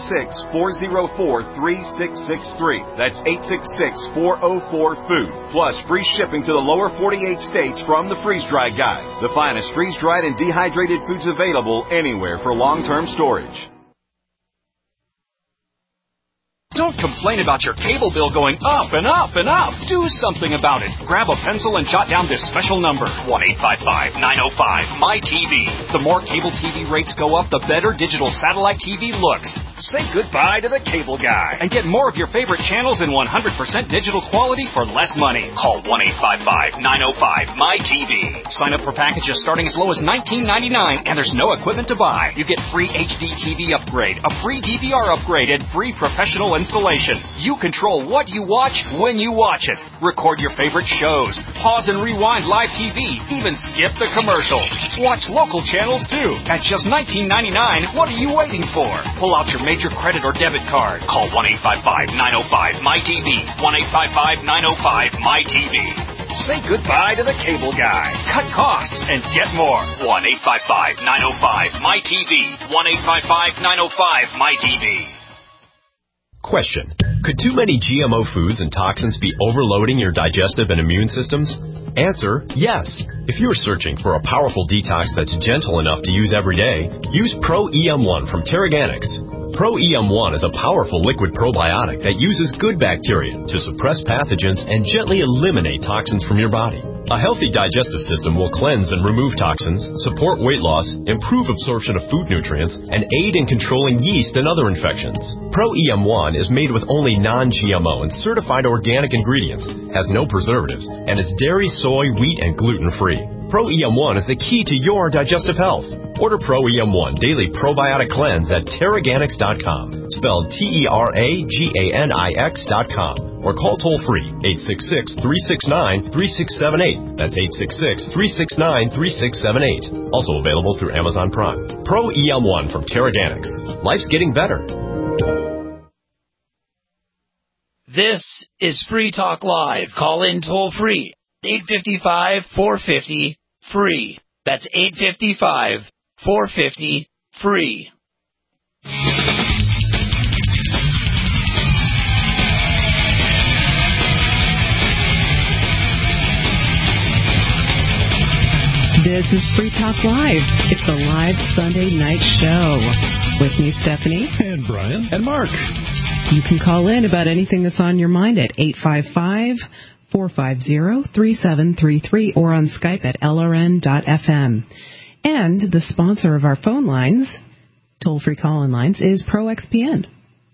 866-404-3663. That's 866-404-FOOD. Plus free shipping to the lower 48 states from the Freeze Dry Guy. The finest freeze-dried and dehydrated foods available anywhere for long-term storage. Don't complain about your cable bill going up and up and up. Do something about it. Grab a pencil and jot down this special number, 1-855-905-MY-TV. The more cable TV rates go up, the better digital satellite TV looks. Say goodbye to the cable guy and get more of your favorite channels in 100% digital quality for less money. Call 1-855-905-MY-TV. Sign up for packages starting as low as $19.99, and there's no equipment to buy. You get free HD TV upgrade, a free DVR upgrade, and free professional installation. You control what you watch when you watch it. Record your favorite shows. Pause and rewind live TV. Even skip the commercials. Watch local channels too. At just $19.99, what are you waiting for? Pull out your major credit or debit card. Call 1-855-905-MY-TV. 1-855-905-MY-TV. Say goodbye to the cable guy. Cut costs and get more. 1-855-905-MY-TV. 1-855-905-MY-TV. Question: could too many GMO foods and toxins be overloading your digestive and immune systems? Answer: yes. If you're searching for a powerful detox that's gentle enough to use every day, use Pro EM1 from Terraganics. Pro EM1 is a powerful liquid probiotic that uses good bacteria to suppress pathogens and gently eliminate toxins from your body. A healthy digestive system will cleanse and remove toxins, support weight loss, improve absorption of food nutrients, and aid in controlling yeast and other infections. Pro EM1 is made with only non-GMO and certified organic ingredients, has no preservatives, and is dairy, soy, wheat, and gluten-free. Pro EM1 is the key to your digestive health. Order Pro EM1 Daily Probiotic Cleanse at Terraganics.com, spelled Terraganix.com, or call toll-free 866-369-3678. That's 866-369-3678. Also available through Amazon Prime. Pro EM1 from Terraganics. Life's getting better. This is Free Talk Live. Call in toll-free. 855-450-FREE. That's 855-450-FREE. This is Free Talk Live. It's a live Sunday night show with me, Stephanie. And Brian. And Mark. You can call in about anything that's on your mind at 855-450-3733 or on Skype at lrn.fm. And the sponsor of our phone lines, toll-free call-in lines, is ProXPN.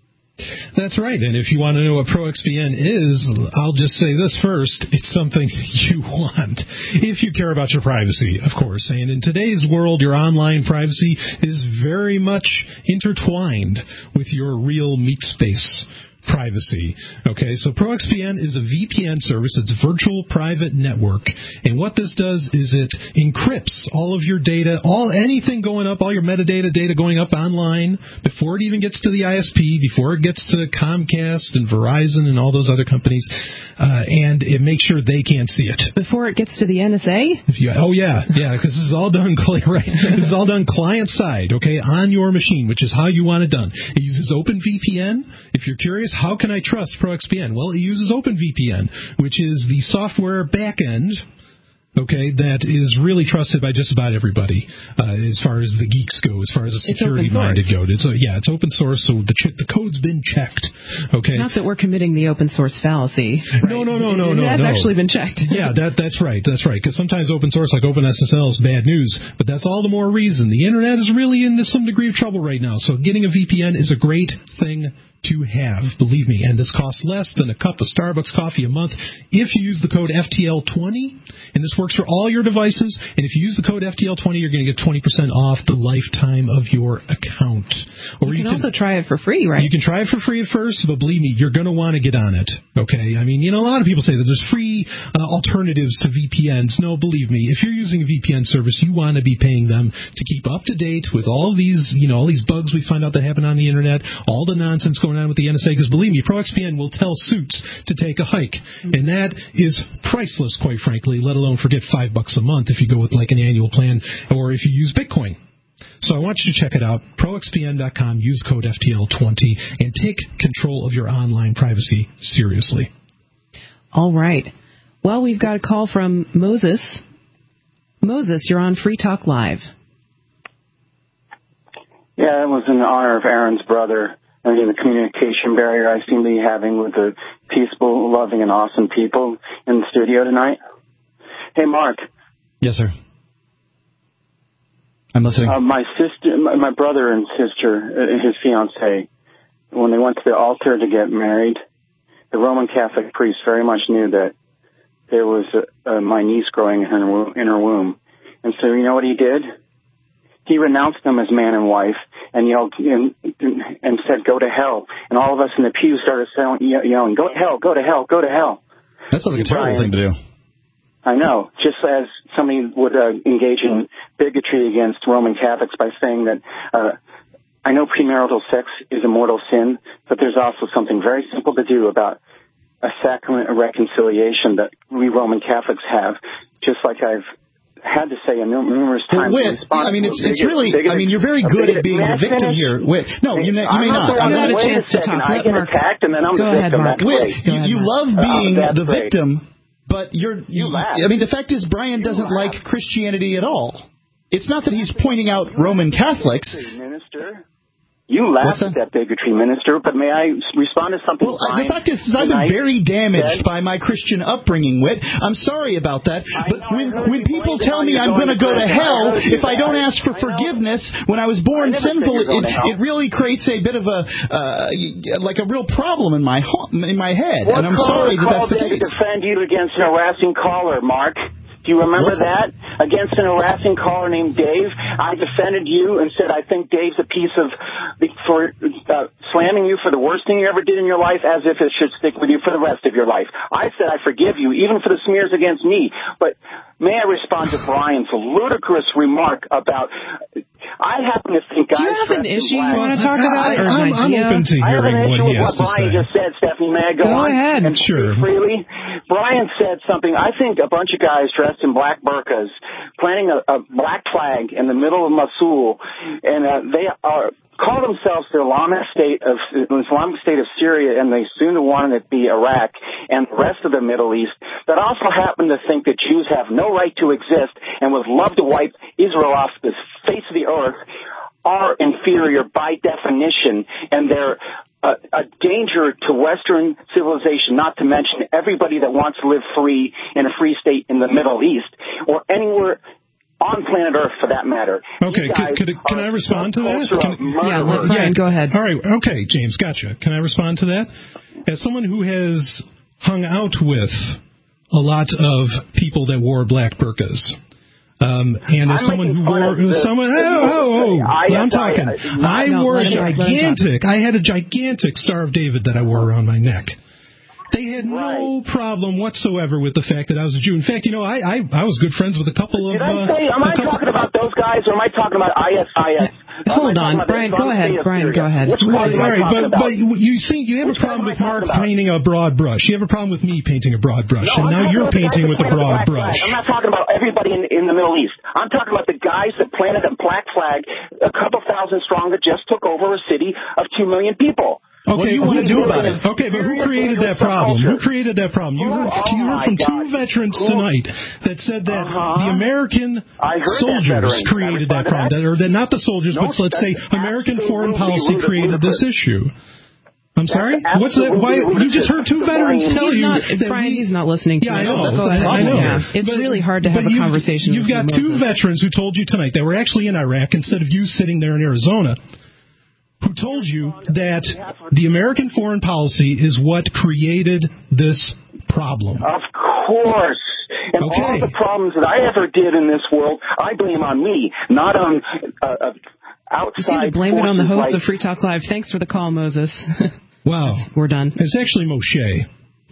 That's right, and if you want to know what ProXPN is, I'll just say this first. It's something you want, if you care about your privacy, of course. And in today's world, your online privacy is very much intertwined with your real meat space privacy. Okay, so ProXPN is a VPN service. It's a virtual private network. And what this does is it encrypts all of your data, anything going up, all your metadata data going up online before it even gets to the ISP, before it gets to Comcast and Verizon and all those other companies. And it makes sure they can't see it. Before it gets to the NSA? Yeah, because this is all done This is all done client side, okay, on your machine, which is how you want it done. It uses OpenVPN. If you're curious, how can I trust ProXPN? Well, it uses OpenVPN, which is the software backend, okay, that is really trusted by just about everybody as far as the geeks go, as far as the security-minded go. It's open source, so the code's been checked, okay? Not that we're committing the open source fallacy. Right? No. That's actually been checked. Yeah, that's right, because sometimes open source like OpenSSL is bad news, but that's all the more reason. The Internet is really in some degree of trouble right now, so getting a VPN is a great thing to have, believe me, and this costs less than a cup of Starbucks coffee a month if you use the code FTL20, and this works for all your devices, and if you use the code FTL20, you're going to get 20% off the lifetime of your account. Or you can also try it for free, right? You can try it for free at first, but believe me, you're going to want to get on it, okay? I mean, a lot of people say that there's free alternatives to VPNs. No, believe me, if you're using a VPN service, you want to be paying them to keep up to date with all these, all these bugs we find out that happen on the Internet, all the nonsense going on with the NSA, because believe me, ProXPN will tell suits to take a hike, and that is priceless, quite frankly, let alone forget $5 a month if you go with like an annual plan, or if you use Bitcoin. So I want you to check it out, proxpn.com, use code FTL20, and take control of your online privacy seriously. All right. Well, we've got a call from Moses. Moses, you're on Free Talk Live. Yeah, it was in honor of Aaron's brother. the communication barrier I seem to be having with the peaceful, loving, and awesome people in the studio tonight. Hey, Mark. Yes, sir. I'm listening. My brother and sister, his fiancée, when they went to the altar to get married, the Roman Catholic priest very much knew that there was my niece growing in her womb. And so you know what he did? He renounced them as man and wife and yelled and said, "Go to hell." And all of us in the pew started yelling, "Go to hell, go to hell, go to hell." That sounds like a terrible thing to do. I know. Just as somebody would engage in bigotry against Roman Catholics by saying that I know premarital sex is a mortal sin, but there's also something very simple to do about a sacrament of reconciliation that we Roman Catholics have, just like I've had to say numerous times. I mean, it's really, I mean, you're very good at being the victim here. No, you may not. I'm not a chance to talk. I get attacked and then I'm the victim. That's great. You love being the victim, but I mean, the fact is Brian doesn't like Christianity at all. It's not that he's pointing out Roman Catholics. Minister. You laughed at that bigotry, Minister, but may I respond to something? Well, the fact is, I've been very damaged by my Christian upbringing, Whit. I'm sorry about that, but when people tell me I'm going to go to hell if I don't ask for forgiveness when I was born sinful, it really creates a bit of like a real problem in my head, and I'm sorry that that's the case. Defend you against an harassing caller, Mark. Do you remember that? Against an harassing caller named Dave, I defended you and said I think Dave's a piece of for slamming you for the worst thing you ever did in your life, as if it should stick with you for the rest of your life. I said I forgive you, even for the smears against me. But may I respond to Brian's ludicrous remark about... I happen to think... Do you have an issue you want to talk about? Or I'm open to hearing what he has to say. I have an issue with what Brian just said, Stephanie. May I go on? Go ahead. And sure. Freely? Brian said something. I think a bunch of guys dressed in black burqas planting a black flag in the middle of Mosul, and they call themselves the Islamic State of Syria, and they soon wanted it to be Iraq and the rest of the Middle East, that also happen to think that Jews have no right to exist and would love to wipe Israel off the face of the earth, are inferior by definition, and they're a danger to Western civilization, not to mention everybody that wants to live free in a free state in the Middle East or anywhere on planet Earth, for that matter. Okay, can I respond to that? Brian, go ahead. All right, okay, James, gotcha. Can I respond to that? As someone who has hung out with a lot of people that wore black burqas, and as someone who wore, I'm talking. I had a gigantic Star of David that I wore around my neck. They had no problem whatsoever with the fact that I was a Jew. In fact, I was good friends with a couple of... am I talking about those guys, or am I talking about ISIS? Hold on, Brian, go ahead. Brian, go ahead. All right, but you have a problem with Mark painting a broad brush. You have a problem with me painting a broad brush, and now you're painting with a broad brush. I'm not talking about everybody in the Middle East. I'm talking about the guys that planted a black flag, a couple thousand strong, that just took over a city of 2 million people. Okay, what do you want to do about it? Okay, but who created that problem? Who created that problem? You heard from two veterans tonight that said that the American soldiers created that problem, or that not the soldiers, but let's say American foreign policy created this issue. I'm sorry? What's that? Why? You just heard two veterans tell you that Brian, he's not listening to I know. I know. Yeah. It's really hard to have a conversation. You've got two veterans who told you tonight that were actually in Iraq instead of you sitting there in Arizona, who told you that the American foreign policy is what created this problem. Of course. And all the problems that I ever did in this world, I blame on me, not on outside. You seem to blame it on the hosts of Free Talk Live. Thanks for the call, Moses. Wow. We're done. It's actually Moshe.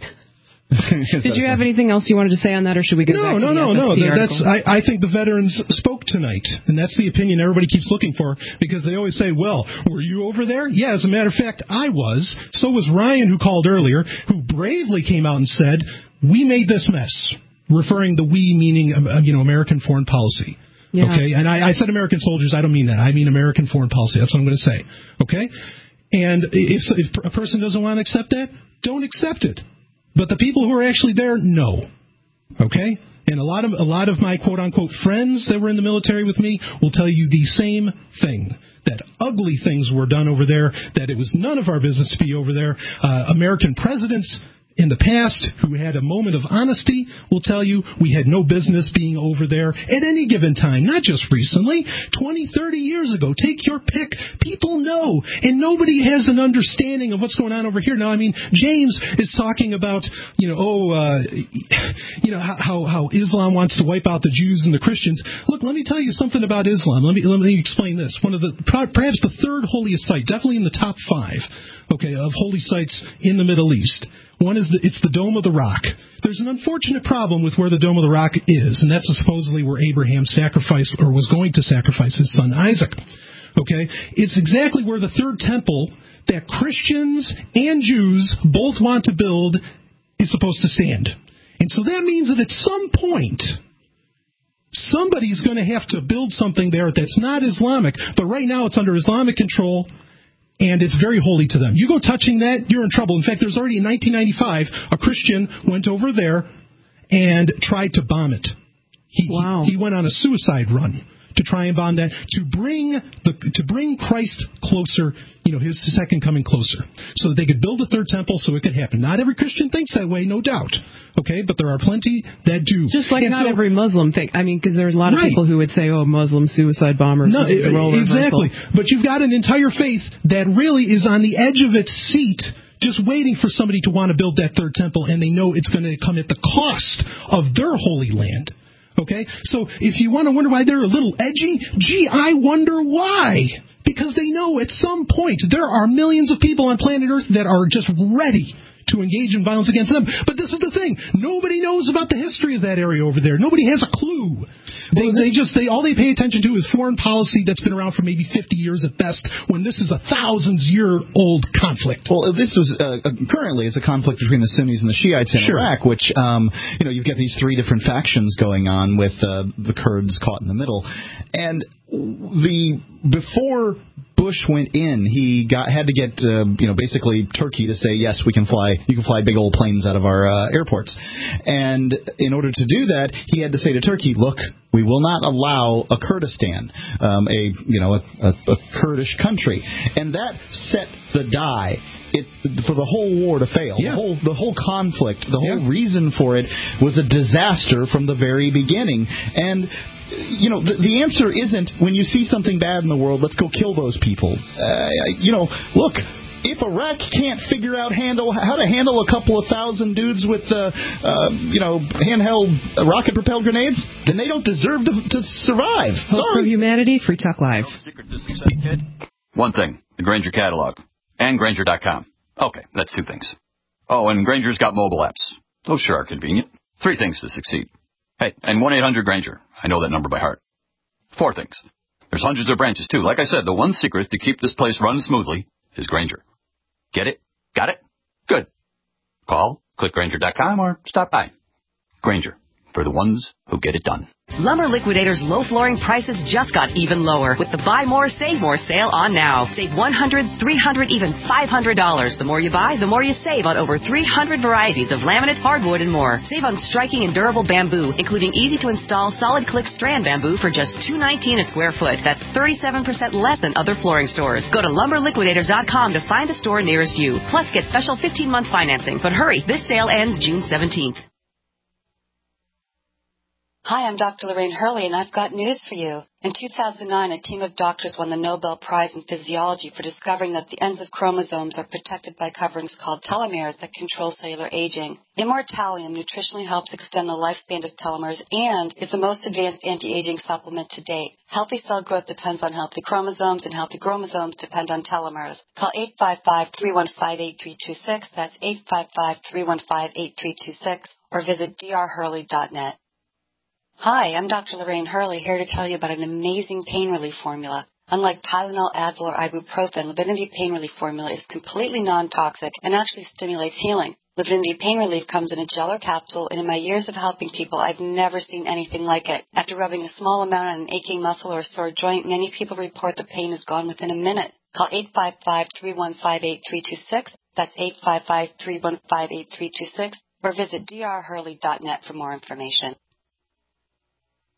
Did you have anything else you wanted to say on that, or should we go back to the FSP article? I think the veterans spoke tonight, and that's the opinion everybody keeps looking for, because they always say, well, were you over there? Yeah, as a matter of fact, I was. So was Ryan, who called earlier, who bravely came out and said, we made this mess, referring the we meaning, American foreign policy. Yeah. Okay, and I said American soldiers. I don't mean that. I mean American foreign policy. That's what I'm going to say. Okay, and if a person doesn't want to accept that, don't accept it. But the people who are actually there, no. Okay? And a lot of my quote-unquote friends that were in the military with me will tell you the same thing, that ugly things were done over there, that it was none of our business to be over there. American presidents in the past who had a moment of honesty will tell you we had no business being over there at any given time, not just recently, 20, 30 years ago. Take your pick. People know, and nobody has an understanding of what's going on over here. Now, I mean, James is talking about, how Islam wants to wipe out the Jews and the Christians. Look, let me tell you something about Islam. Let me explain this. One of the, perhaps the third holiest site, definitely in the top 5, of holy sites in the Middle East. One is it's the Dome of the Rock. There's an unfortunate problem with where the Dome of the Rock is, and that's supposedly where Abraham sacrificed or was going to sacrifice his son Isaac. Okay? It's exactly where the third temple that Christians and Jews both want to build is supposed to stand. And so that means that at some point, somebody's going to have to build something there that's not Islamic, but right now it's under Islamic control. And it's very holy to them. You go touching that, you're in trouble. In fact, there's already in 1995, a Christian went over there and tried to bomb it. He went on a suicide run to try and bomb that, to bring Christ closer, his second coming closer, so that they could build a third temple so it could happen. Not every Christian thinks that way, no doubt. Okay, but there are plenty that do. Just like not every Muslim think. I mean, because there's a lot of people who would say, "Oh, Muslim suicide bombers." No, exactly. But you've got an entire faith that really is on the edge of its seat, just waiting for somebody to want to build that third temple, and they know it's going to come at the cost of their holy land. Okay? So if you want to wonder why they're a little edgy, I wonder why. Because they know at some point there are millions of people on planet Earth that are just ready to engage in violence against them. But this is the thing. Nobody knows about the history of that area over there. Nobody has a clue. All they pay attention to is foreign policy that's been around for maybe 50 years at best, when this is a thousands-year-old conflict. Well, this was currently it's a conflict between the Sunnis and the Shiites in Iraq, which you've got these 3 different factions going on with the Kurds caught in the middle, and before Bush went in, he had to get basically Turkey to say yes, you can fly big old planes out of our airports, and in order to do that, he had to say to Turkey, look, we will not allow a Kurdistan, a Kurdish country, and that set the die for the whole war to fail. Yeah. The whole conflict, the whole reason for it was a disaster from the very beginning. And the answer isn't, when you see something bad in the world, let's go kill those people. Look, if Iraq can't figure out how to handle a couple of thousand dudes with handheld rocket-propelled grenades, then they don't deserve to survive. Hope for humanity. Free Talk Live. One thing, the Grainger catalog and Grainger.com. Okay, that's 2 things. Oh, and Grainger's got mobile apps. Those sure are convenient. 3 things to succeed. Hey, and 1-800-GRAINGER. I know that number by heart. 4 things. There's hundreds of branches, too. Like I said, the one secret to keep this place running smoothly is Grainger. Get it? Got it? Good. Call, click Grainger.com, or stop by. Grainger, for the ones who get it done. Lumber Liquidators low flooring prices just got even lower with the Buy More, Save More sale on now. Save $100, $300, even $500. The more you buy, the more you save on over 300 varieties of laminate, hardwood, and more. Save on striking and durable bamboo, including easy-to-install solid click strand bamboo for just $2.19 a square foot. That's 37% less than other flooring stores. Go to lumberliquidators.com to find the store nearest you. Plus, get special 15-month financing. But hurry, this sale ends June 17th. Hi, I'm Dr. Lorraine Hurley, and I've got news for you. In 2009, a team of doctors won the Nobel Prize in Physiology for discovering that the ends of chromosomes are protected by coverings called telomeres that control cellular aging. Immortalium nutritionally helps extend the lifespan of telomeres and is the most advanced anti-aging supplement to date. Healthy cell growth depends on healthy chromosomes, and healthy chromosomes depend on telomeres. Call 855-315-8326. That's 855-315-8326, or visit drhurley.net. Hi, I'm Dr. Lorraine Hurley, here to tell you about an amazing pain relief formula. Unlike Tylenol, Advil, or ibuprofen, Livinity Pain Relief Formula is completely non-toxic and actually stimulates healing. Livinity Pain Relief comes in a gel or capsule, and in my years of helping people, I've never seen anything like it. After rubbing a small amount on an aching muscle or a sore joint, many people report the pain is gone within a minute. Call 855-315-8326. That's 855-315-8326. Or visit drhurley.net for more information.